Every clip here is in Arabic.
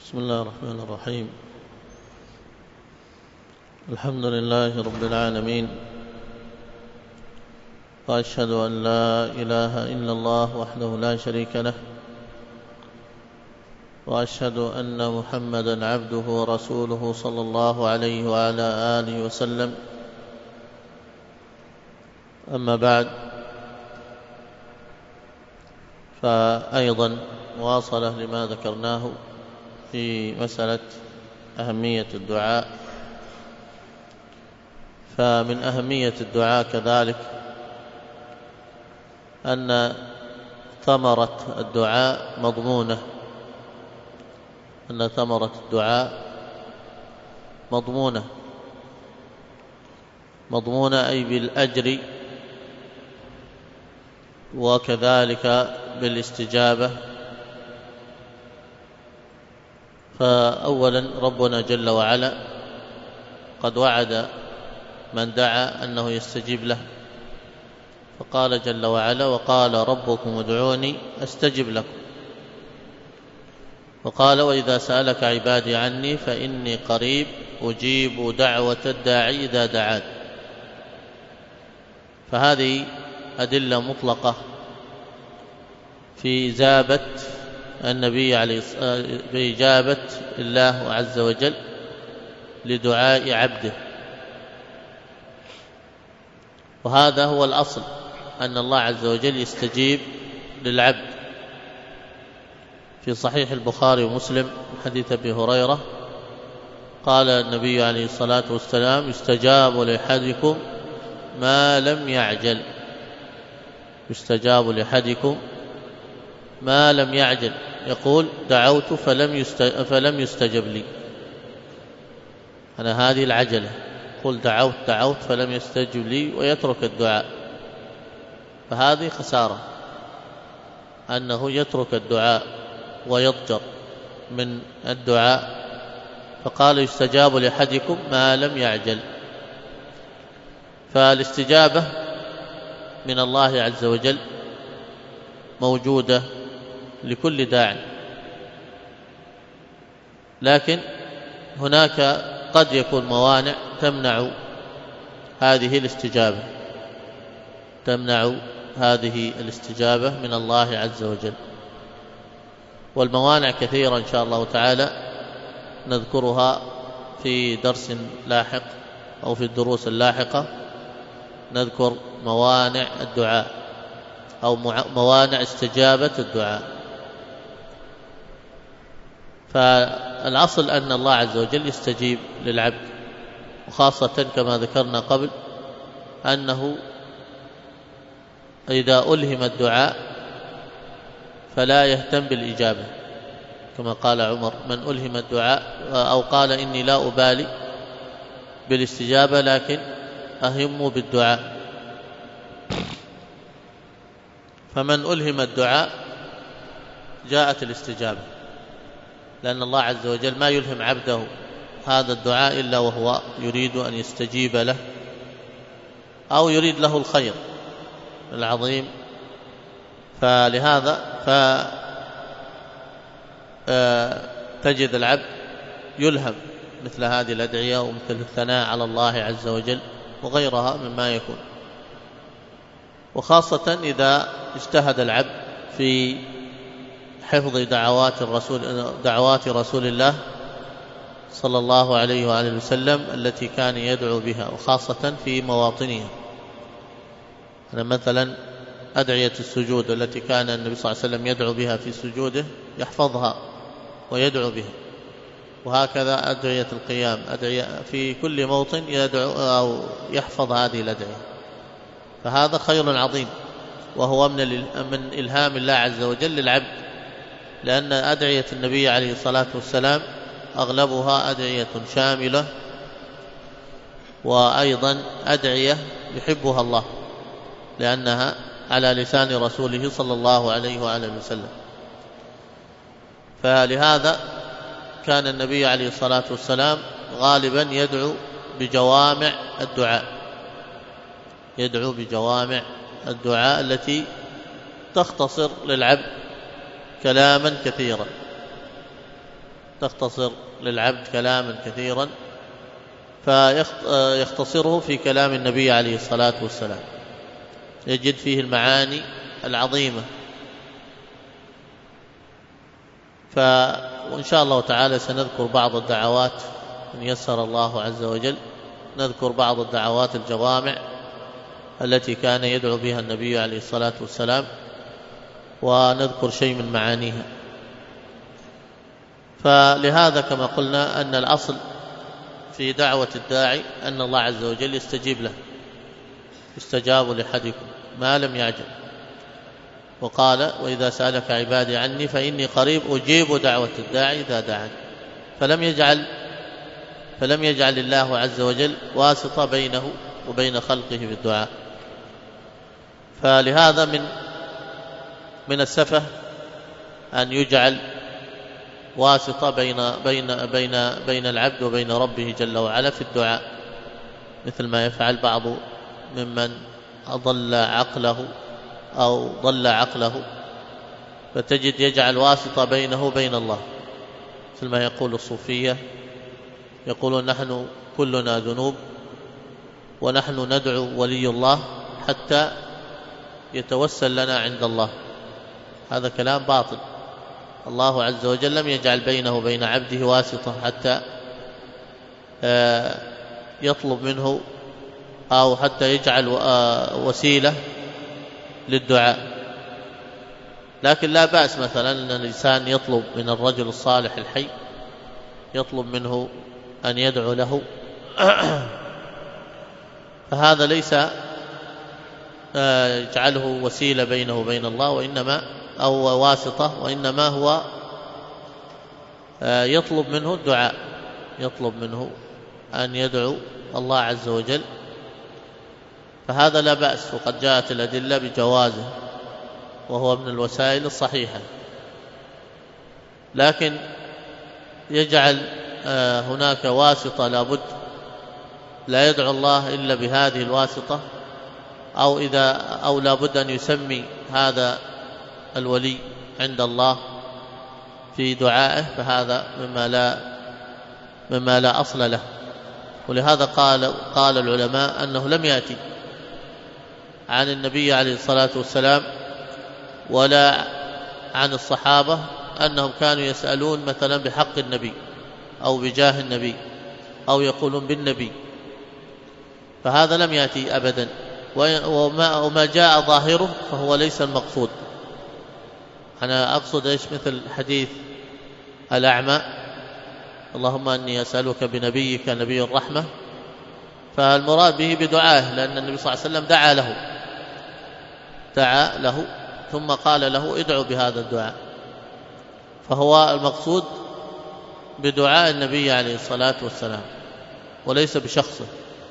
بسم الله الرحمن الرحيم. الحمد لله رب العالمين، وأشهد أن لا إله إلا الله وحده لا شريك له، وأشهد أن محمدًا عبده ورسوله صلى الله عليه وعلى آله وسلم. أما بعد، فأيضا مواصلة لما ذكرناه في مسألة أهمية الدعاء. فمن أهمية الدعاء كذلك أن ثمرة الدعاء مضمونة، أن ثمرة الدعاء مضمونة أي بالأجر، وكذلك بالاستجابة. فأولا ربنا جل وعلا قد وعد من دعا أنه يستجيب له، فقال جل وعلا: وقال ربكم ادعوني أستجب لكم. وقال: وإذا سألك عبادي عني فإني قريب أجيب دعوة الداعي إذا دعان. فهذه أدلة مطلقة في إجابة النبي بإجابة الله عز وجل لدعاء عبده. وهذا هو الأصل، أن الله عز وجل يستجيب للعبد. في صحيح البخاري ومسلم حديث أبي هريرة قال النبي عليه الصلاة والسلام: يستجاب لأحدكم ما لم يعجل. يستجاب لأحدكم ما لم يعجل، يقول: دعوت فلم يستجب لي. أنا هذه العجلة، قل دعوت فلم يستجب لي، ويترك الدعاء. فهذه خسارة، أنه يترك الدعاء ويضجر من الدعاء. فقال: يستجاب لأحدكم ما لم يعجل. فالاستجابة من الله عز وجل موجودة لكل داع، لكن هناك قد يكون موانع تمنع هذه الاستجابة من الله عز وجل. والموانع كثيرة إن شاء الله تعالى نذكرها في درس لاحق أو في الدروس اللاحقة. نذكر موانع الدعاء أو موانع استجابة الدعاء. فالأصل أن الله عز وجل يستجيب للعبد، وخاصة كما ذكرنا قبل أنه إذا ألهم الدعاء فلا يهتم بالإجابة، كما قال عمر: من ألهم الدعاء، أو قال: إني لا أبالي بالاستجابة لكن أهم بالدعاء. فمن ألهم الدعاء جاءت الاستجابة، لأن الله عز وجل ما يلهم عبده هذا الدعاء إلا وهو يريد أن يستجيب له، أو يريد له الخير العظيم. فلهذا تجد العبد يلهم مثل هذه الأدعية، ومثل الثناء على الله عز وجل وغيرها مما يكون. وخاصة إذا اجتهد العبد في حفظ دعوات رسول الله صلى الله عليه وآله وسلم التي كان يدعو بها، وخاصة في مواطنها. أنا مثلا أدعية السجود التي كان النبي صلى الله عليه وسلم يدعو بها في سجوده يحفظها ويدعو بها، وهكذا أدعية القيام، أدعية في كل موطن يدعو أو يحفظ هذه الأدعية. فهذا خير عظيم، وهو من إلهام الله عز وجل للعبد، لأن أدعية النبي عليه الصلاة والسلام أغلبها أدعية شاملة، وأيضا أدعية يحبها الله، لأنها على لسان رسوله صلى الله عليه وآله وسلم. فلهذا كان النبي عليه الصلاة والسلام غالبا يدعو بجوامع الدعاء التي تختصر للعبد كلاما كثيرا. تختصر للعبد كلاما كثيرا فيختصره في كلام النبي عليه الصلاة والسلام، يجد فيه المعاني العظيمة. وإن شاء الله تعالى سنذكر بعض الدعوات إن يسر الله عز وجل، نذكر بعض الدعوات الجوامع التي كان يدعو بها النبي عليه الصلاة والسلام، ونذكر شيء من معانيها. فلهذا كما قلنا أن الأصل في دعوة الداعي أن الله عز وجل يستجيب له، يستجاب لأحدكم ما لم يعجل. وقال: وإذا سألك عبادي عني فإني قريب أجيب دعوة الداعي إذا دعاني. فلم يجعل الله عز وجل واسطة بينه وبين خلقه بالدعاء. فلهذا من السفه أن يجعل واسطة بين العبد وبين ربه جل وعلا في الدعاء، مثل ما يفعل بعض ممن ضل عقله، فتجد يجعل واسطة بينه وبين الله، مثل ما يقول الصوفية، يقولون: نحن كلنا ذنوب ونحن ندعو ولي الله حتى يتوسل لنا عند الله. هذا كلام باطل. الله عز وجل لم يجعل بينه وبين عبده واسطة حتى يطلب منه أو حتى يجعل وسيلة للدعاء. لكن لا بأس مثلا أن الإنسان يطلب من الرجل الصالح الحي، يطلب منه أن يدعو له، فهذا ليس يجعله وسيلة بينه وبين الله أو واسطة، وإنما هو يطلب منه الدعاء، يطلب منه أن يدعو الله عز وجل، فهذا لا بأس. وقد جاءت الأدلة بجوازه، وهو من الوسائل الصحيحة. لكن يجعل هناك واسطة لا يدعو الله إلا بهذه الواسطة، أو لا بد أن يسمي هذا الولي عند الله في دعائه، فهذا مما لا أصل له. ولهذا قال العلماء أنه لم يأتي عن النبي عليه الصلاة والسلام ولا عن الصحابة أنهم كانوا يسألون مثلا بحق النبي أو بجاه النبي أو يقولون بالنبي، فهذا لم يأتي أبدا. وما جاء ظاهره فهو ليس المقصود. أنا أقصد مثل حديث الأعمى: اللهم أني أسألك بنبيك نبي الرحمة، فالمراد به بدعاه، لأن النبي صلى الله عليه وسلم دعا له ثم قال له: ادعو بهذا الدعاء، فهو المقصود بدعاء النبي عليه الصلاة والسلام وليس بشخصه.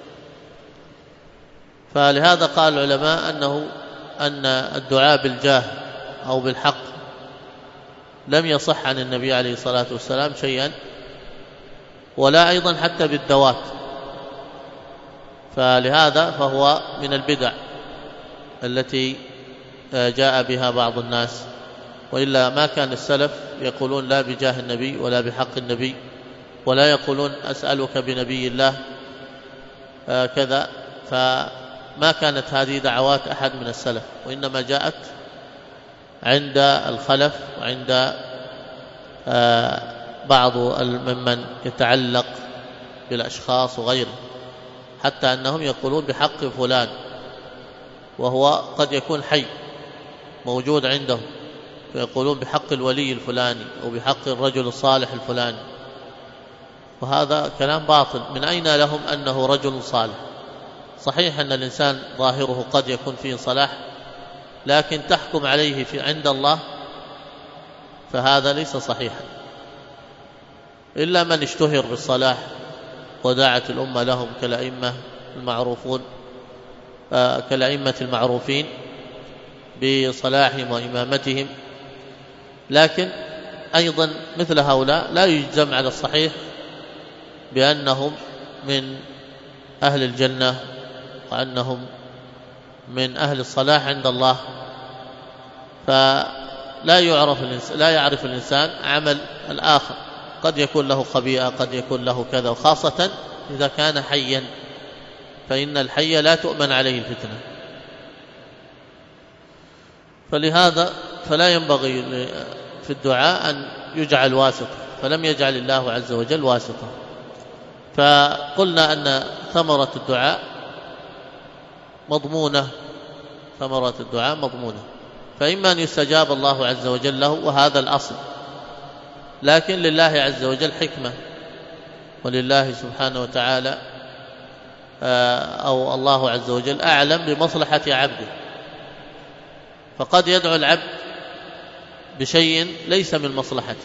فلهذا قال العلماء أن الدعاء بالجاه أو بالحق لم يصح عن النبي عليه الصلاة والسلام شيئا، ولا أيضا حتى بالذوات. فلهذا فهو من البدع التي جاء بها بعض الناس، وإلا ما كان السلف يقولون لا بجاه النبي ولا بحق النبي، ولا يقولون أسألك بنبي الله كذا. فما كانت هذه دعوات أحد من السلف، وإنما جاءت عند الخلف وعند بعض ممن يتعلق بالأشخاص وغيره، حتى أنهم يقولون بحق فلان، وهو قد يكون حي موجود عندهم، فيقولون بحق الولي الفلاني أو بحق الرجل الصالح الفلاني، وهذا كلام باطل. من أين لهم أنه رجل صالح؟ صحيح أن الإنسان ظاهره قد يكون فيه صلاح، لكن تحكم عليه عند الله فهذا ليس صحيحا، إلا من اشتهر بالصلاح ودعت الأمة لهم كالأئمة المعروفين بصلاحهم وإمامتهم. لكن أيضا مثل هؤلاء لا يجزم على الصحيح بأنهم من أهل الجنة وأنهم من أهل الصلاح عند الله. فلا يعرف الإنسان عمل الآخر، قد يكون له خبيئة، قد يكون له كذا، وخاصة إذا كان حيا، فإن الحي لا تؤمن عليه الفتنة. فلهذا فلا ينبغي في الدعاء أن يجعل واسطة، فلم يجعل الله عز وجل واسطة. فقلنا أن ثمرة الدعاء مضمونة، ثمرة الدعاء مضمونة، فإما أن يستجاب الله عز وجل له، وهذا الأصل، لكن لله عز وجل حكمة، ولله سبحانه وتعالى أو الله عز وجل أعلم بمصلحة عبده، فقد يدعو العبد بشيء ليس من مصلحته.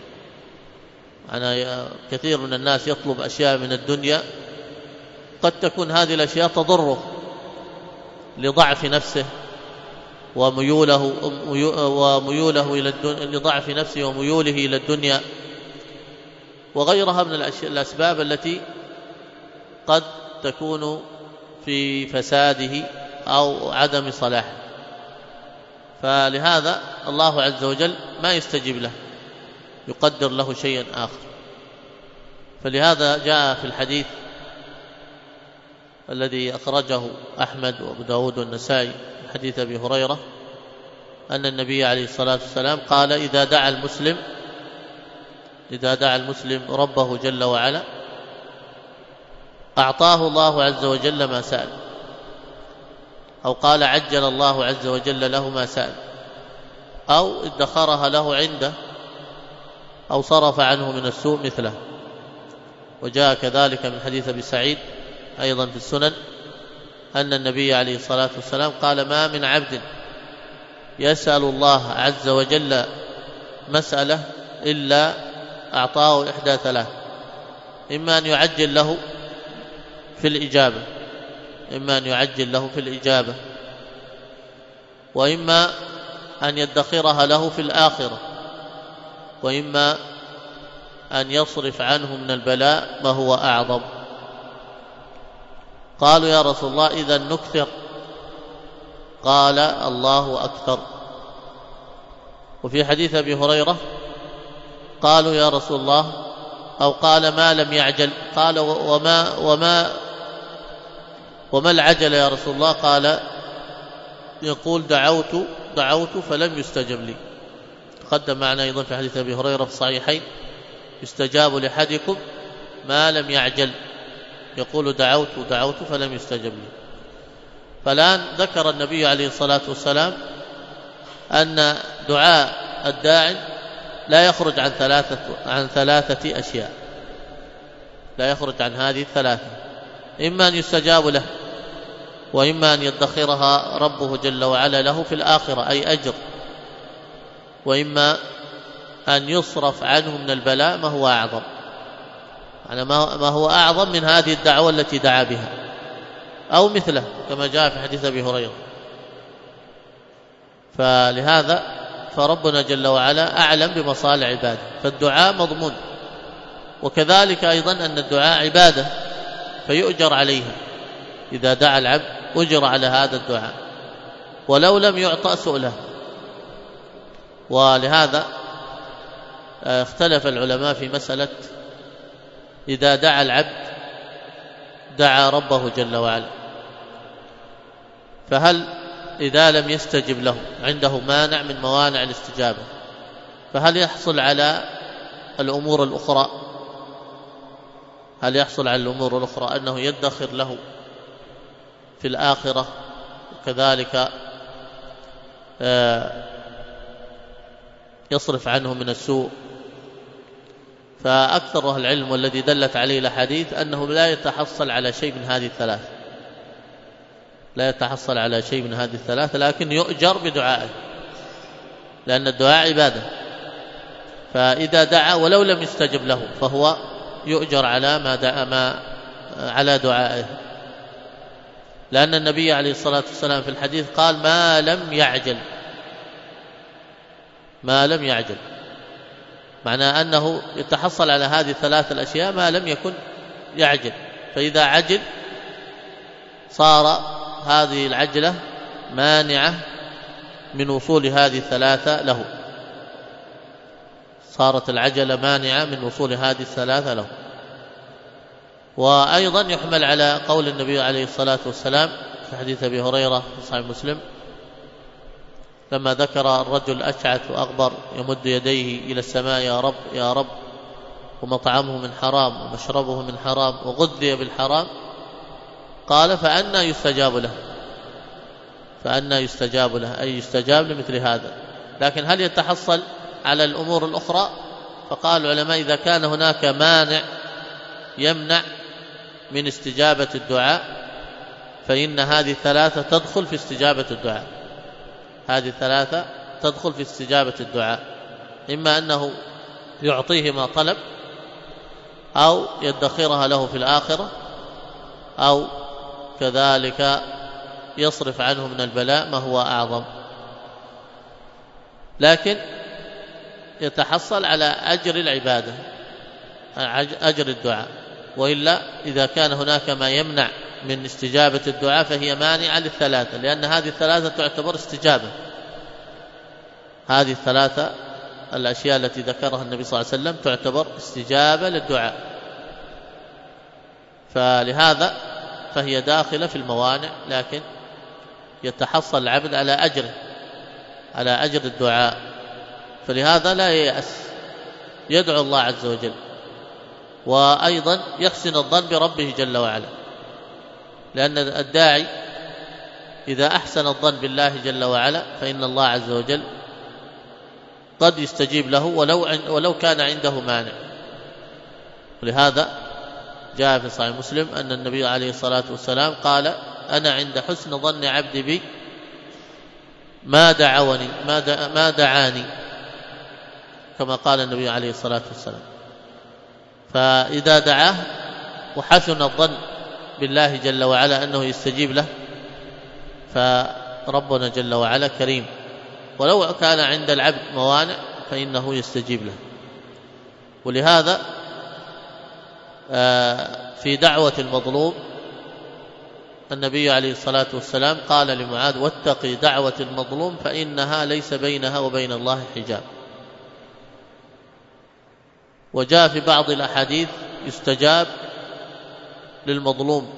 أنا كثير من الناس يطلب أشياء من الدنيا قد تكون هذه الأشياء تضره لضعف نفسه وميوله إلى لضعف نفسه وميوله إلى الدنيا وغيرها من الأسباب التي قد تكون في فساده أو عدم صلاحه. فلهذا الله عز وجل ما يستجيب له، يقدر له شيئا آخر. فلهذا جاء في الحديث الذي أخرجه أحمد وأبو داود والنسائي، حديث أبي هريرة، أن النبي عليه الصلاة والسلام قال: إذا دعا المسلم ربه جل وعلا أعطاه الله عز وجل ما سأل، أو قال: عجل الله عز وجل له ما سأل، أو ادخرها له عنده، أو صرف عنه من السوء مثله. وجاء كذلك من حديث أبي سعيد أيضا في السنن أن النبي عليه الصلاة والسلام قال: ما من عبد يسأل الله عز وجل مسألة إلا أعطاه إحدى ثلاث: إما أن يعجل له في الإجابة، وإما أن يدخرها له في الآخرة، وإما أن يصرف عنه من البلاء ما هو أعظم. قالوا: يا رسول الله إذا نكثر؟ قال: الله أكثر. وفي حديث أبي هريرة قالوا: يا رسول الله، أو قال: ما لم يعجل؟ قال: وما العجل يا رسول الله؟ قال: يقول: دعوت فلم يستجب لي. تقدم معنا أيضا في حديث أبي هريرة في الصحيحين: يستجاب لأحدكم ما لم يعجل، يقول: دعوت فلم يستجب لي. فالآن ذكر النبي عليه الصلاة والسلام أن دعاء الداعي لا يخرج عن ثلاثة أشياء، لا يخرج عن هذه الثلاثة: إما أن يستجاب له، وإما أن يدخرها ربه جل وعلا له في الآخرة أي أجر، وإما أن يصرف عنه من البلاء ما هو أعظم، يعني ما هو أعظم من هذه الدعوة التي دعا بها، أو مثله كما جاء في حديث أبي هريرة. فلهذا فربنا جل وعلا أعلم بمصالح عباده، فالدعاء مضمون. وكذلك أيضا أن الدعاء عبادة فيؤجر عليها، إذا دعا العبد أجر على هذا الدعاء ولو لم يعطى سؤله. ولهذا اختلف العلماء في مسألة إذا دعا العبد دعا ربه جل وعلا، فهل إذا لم يستجب له عنده مانع من موانع الاستجابة، فهل يحصل على الأمور الأخرى؟ هل يحصل على الأمور الأخرى أنه يدخر له في الآخرة، وكذلك يصرف عنه من السوء؟ فأكثر أهل العلم والذي دلت عليه الأحاديث أنه لا يتحصل على شيء من هذه الثلاث، لا يتحصل على شيء من هذه الثلاث، لكن يؤجر بدعائه، لأن الدعاء عبادة. فإذا دعا ولو لم يستجب له فهو يؤجر على على دعائه، لأن النبي عليه الصلاة والسلام في الحديث قال: ما لم يعجل، معناه أنه يتحصل على هذه الثلاث الأشياء ما لم يكن يعجل، فإذا عجل صار هذه العجلة مانعة من وصول هذه الثلاثة له، صارت العجلة مانعة من وصول هذه الثلاثة له. وأيضا يحمل على قول النبي عليه الصلاة والسلام في حديث أبي هريرة في صحيح مسلم لما ذكر الرجل أشعث وأغبر يمد يديه إلى السماء يا رب يا رب، ومطعمه من حرام ومشربه من حرام وغذي بالحرام، قال فأنى يستجاب له، فأنى يستجاب له، أي يستجاب لمثل هذا. لكن هل يتحصل على الأمور الأخرى؟ فقال العلماء إذا كان هناك مانع يمنع من استجابة الدعاء فإن هذه الثلاثة تدخل في استجابة الدعاء، هذه الثلاثة تدخل في استجابة الدعاء، إما أنه يعطيه ما طلب أو يدخرها له في الآخرة أو كذلك يصرف عنه من البلاء ما هو أعظم. لكن يتحصل على أجر العبادة، أجر الدعاء، وإلا إذا كان هناك ما يمنع من استجابة الدعاء فهي مانعة للثلاثة، لأن هذه الثلاثة تعتبر استجابة، هذه الثلاثة الأشياء التي ذكرها النبي صلى الله عليه وسلم تعتبر استجابة للدعاء، فلهذا فهي داخلة في الموانع، لكن يتحصل العبد على أجره، على أجر الدعاء، فلهذا لا ييأس، يدعو الله عز وجل، وأيضا يحسن الظن بربه جل وعلا، لأن الداعي إذا أحسن الظن بالله جل وعلا فإن الله عز وجل قد يستجيب له ولو كان عنده مانع. ولهذا جاء في صحيح مسلم أن النبي عليه الصلاة والسلام قال أنا عند حسن ظن عبدي بي ما دعاني، كما قال النبي عليه الصلاة والسلام. فإذا دعاه وحسن الظن بالله جل وعلا أنه يستجيب له فربنا جل وعلا كريم، ولو كان عند العبد موانع فإنه يستجيب له. ولهذا في دعوة المظلوم النبي عليه الصلاة والسلام قال لمعاذ واتقي دعوة المظلوم فإنها ليس بينها وبين الله حجاب. وجاء في بعض الأحاديث يستجاب للمظلوم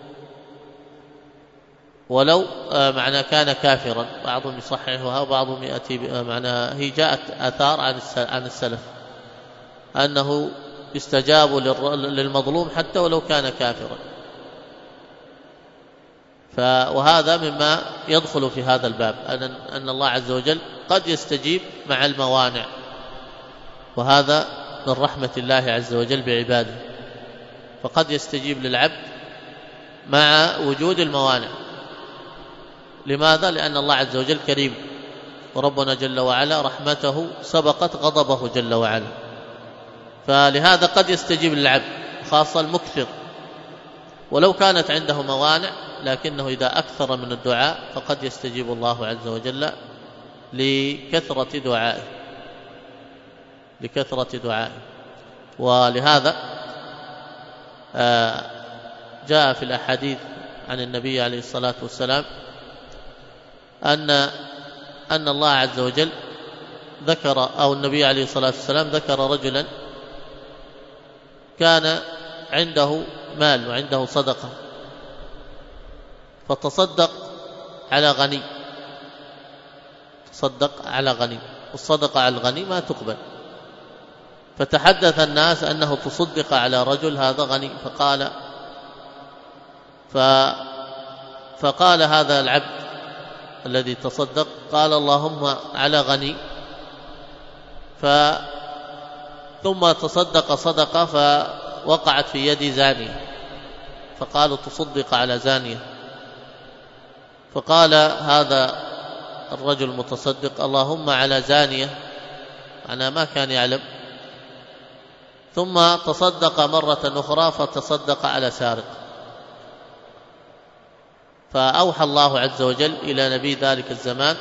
ولو معنى كان كافرا، بعضهم يصححها وبعضهم يأتي معنى هي جاءت آثار عن السلف أنه يستجاب للمظلوم حتى ولو كان كافرا، وهذا مما يدخل في هذا الباب، أن الله عز وجل قد يستجيب مع الموانع، وهذا من رحمة الله عز وجل بعباده، فقد يستجيب للعبد مع وجود الموانع. لماذا؟ لأن الله عز وجل كريم، وربنا جل وعلا رحمته سبقت غضبه جل وعلا، فلهذا قد يستجيب للعبد خاصة المكثر ولو كانت عنده موانع، لكنه إذا أكثر من الدعاء فقد يستجيب الله عز وجل لكثرة دعائه. ولهذا جاء في الأحاديث عن النبي عليه الصلاة والسلام أن الله عز وجل ذكر، أو النبي عليه الصلاة والسلام ذكر رجلا كان عنده مال وعنده صدقة فتصدق على غني، تصدق على غني، والصدقة على الغني ما تقبل، فتحدث الناس أنه تصدق على رجل هذا غني، فقال هذا العبد الذي تصدق قال اللهم على غني، ثم تصدق صدقة فوقعت في يد زانية، فقالوا تصدق على زانية، فقال هذا الرجل المتصدق اللهم على زانية، معناه ما كان يعلم، ثم تصدق مرة أخرى فتصدق على سارق، فأوحى الله عز وجل إلى نبي ذلك الزمان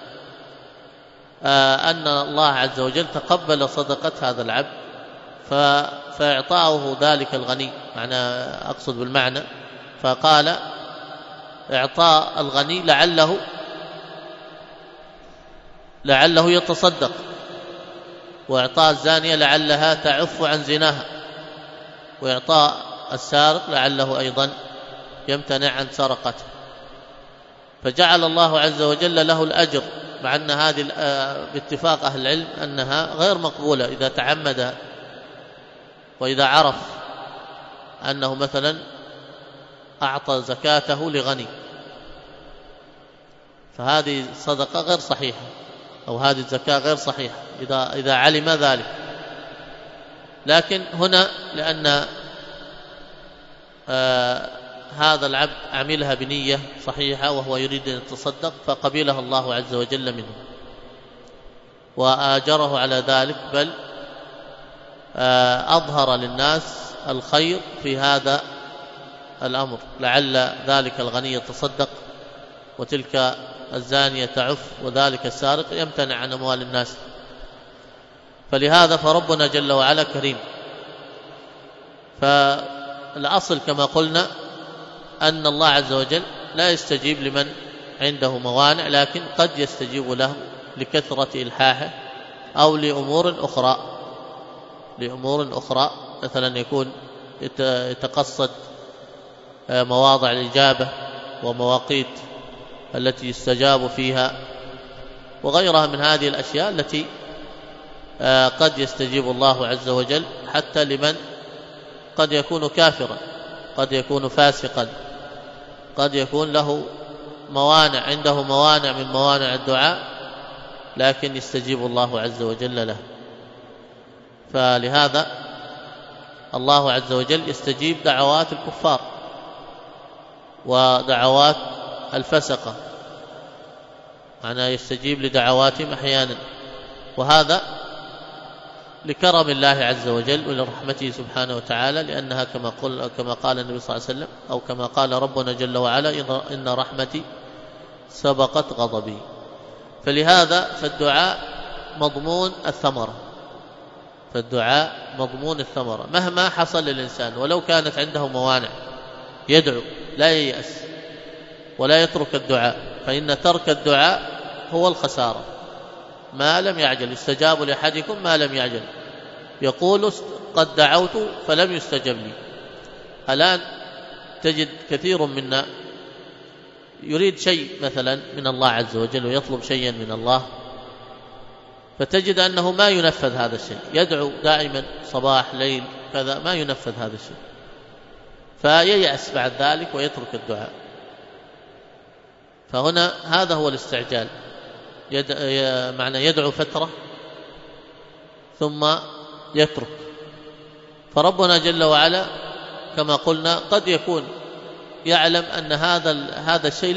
أن الله عز وجل تقبل صدقة هذا العبد فإعطاؤه ذلك الغني، معنى أقصد بالمعنى، فقال إعطاء الغني لعله يتصدق، وإعطاء الزانية لعلها تعف عن زناها، وإعطاء السارق لعله أيضا يمتنع عن سرقته. فجعل الله عز وجل له الأجر، مع أن هذه باتفاق أهل العلم أنها غير مقبولة إذا تعمد، وإذا عرف أنه مثلا أعطى زكاته لغني، فهذه الصدقة غير صحيحة، أو هذه الزكاة غير صحيحة إذا علم ذلك. لكن هنا لأن هذا العبد عملها بنية صحيحة وهو يريد أن يتصدق، فقبلها الله عز وجل منه وآجره على ذلك، بل أظهر للناس الخير في هذا الأمر، لعل ذلك الغني يتصدق وتلك الزانية تعف وذلك السارق يمتنع عن أموال الناس. فلهذا فربنا جل وعلا كريم. فالأصل كما قلنا أن الله عز وجل لا يستجيب لمن عنده موانع، لكن قد يستجيب له لكثرة إلحاحه أو لأمور أخرى، مثلا يكون يتقصد مواضع الإجابة ومواقيت التي يستجاب فيها وغيرها من هذه الأشياء التي قد يستجيب الله عز وجل حتى لمن قد يكون كافرا، قد يكون فاسقا، قد يكون له موانع، عنده موانع من موانع الدعاء، لكن يستجيب الله عز وجل له. فلهذا الله عز وجل يستجيب دعوات الكفار ودعوات الفسقة، معناه يستجيب لدعواتهم أحيانا، وهذا لكرم الله عز وجل ولرحمته سبحانه وتعالى، لأنها كما قال النبي صلى الله عليه وسلم، أو كما قال ربنا جل وعلا: إن رحمتي سبقت غضبي. فلهذا فالدعاء مضمون الثمرة، مهما حصل للإنسان ولو كانت عنده موانع يدعو، لا ييأس ولا يترك الدعاء، فإن ترك الدعاء هو الخسارة ما لم يعجل. يستجاب لأحدكم ما لم يعجل، يقول: قد دعوت فلم يستجب لي. الآن تجد كثير منا يريد شيء مثلا من الله عز وجل ويطلب شيئا من الله، فتجد أنه ما ينفذ هذا الشيء، يدعو دائما صباح ليل كذا، ما ينفذ هذا الشيء، فييأس بعد ذلك ويترك الدعاء. فهنا هذا هو الاستعجال، معنى يدعو فترة ثم يترك. فربنا جل وعلا كما قلنا قد يكون يعلم أن هذا الشيء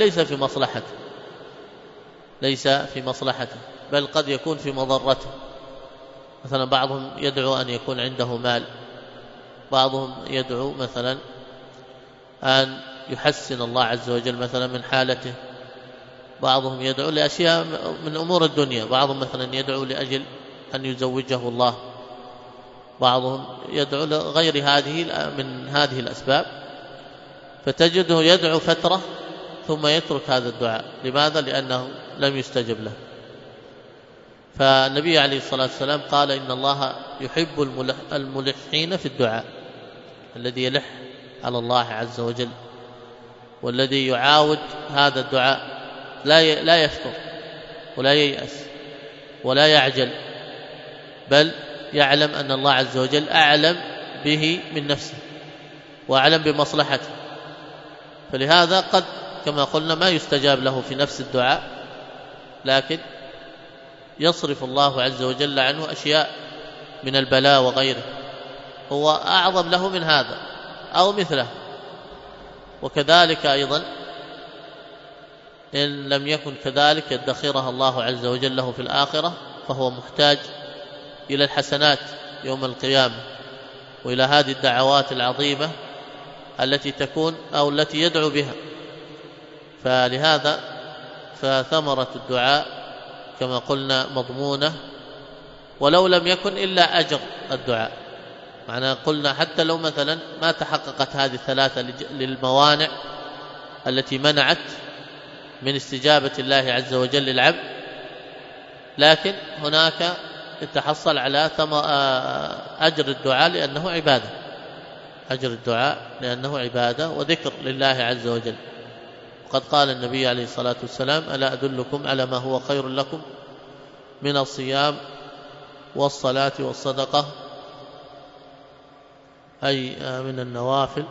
ليس في مصلحته، بل قد يكون في مضرته. مثلا بعضهم يدعو أن يكون عنده مال، بعضهم يدعو مثلا أن يحسن الله عز وجل مثلا من حالته، بعضهم يدعو لأشياء من أمور الدنيا، بعضهم مثلا يدعو لأجل أن يزوجه الله، بعضهم يدعو لغير من هذه الأسباب، فتجده يدعو فترة ثم يترك هذا الدعاء. لماذا؟ لأنه لم يستجب له. فالنبي عليه الصلاة والسلام قال: إن الله يحب الملحين في الدعاء، الذي يلح على الله عز وجل والذي يعاود هذا الدعاء، لا يفتر ولا ييأس ولا يعجل، بل يعلم أن الله عز وجل أعلم به من نفسه وأعلم بمصلحته. فلهذا قد كما قلنا ما يستجاب له في نفس الدعاء، لكن يصرف الله عز وجل عنه أشياء من البلاء وغيره هو أعظم له من هذا أو مثله. وكذلك أيضا إن لم يكن كذلك يدخرها الله عز وجل له في الآخرة، فهو محتاج إلى الحسنات يوم القيامة وإلى هذه الدعوات العظيمة التي تكون أو التي يدعو بها. فلهذا فثمرة الدعاء كما قلنا مضمونة، ولو لم يكن إلا أجر الدعاء. معنى قلنا حتى لو مثلا ما تحققت هذه الثلاثة للموانع التي منعت من استجابة الله عز وجل للعبد، لكن هناك يتحصل على أجر الدعاء لأنه عبادة، أجر الدعاء لأنه عبادة وذكر لله عز وجل. وقد قال النبي عليه الصلاة والسلام: ألا أدلكم على ما هو خير لكم من الصيام والصلاة والصدقة، أي من النوافل،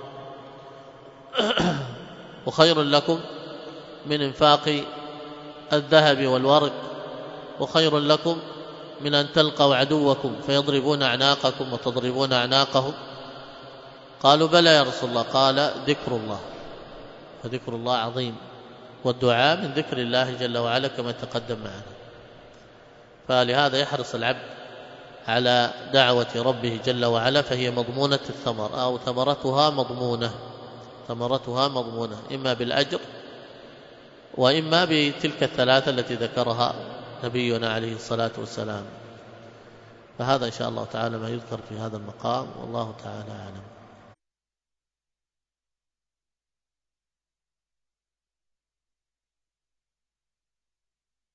وخير لكم من انفاق الذهب والورق، وخير لكم من أن تلقوا عدوكم فيضربون أعناقكم وتضربون أعناقهم. قالوا: بلى يا رسول الله. قال: ذكر الله، وذكر الله عظيم، والدعاء من ذكر الله جل وعلا كما تقدم معنا. فلهذا يحرص العبد على دعوة ربه جل وعلا، فهي مضمونة الثمر أو ثمرتها مضمونة إما بالأجر وإما بتلك الثلاثة التي ذكرها نبينا عليه الصلاة والسلام. فهذا إن شاء الله تعالى ما يذكر في هذا المقام، والله تعالى أعلم.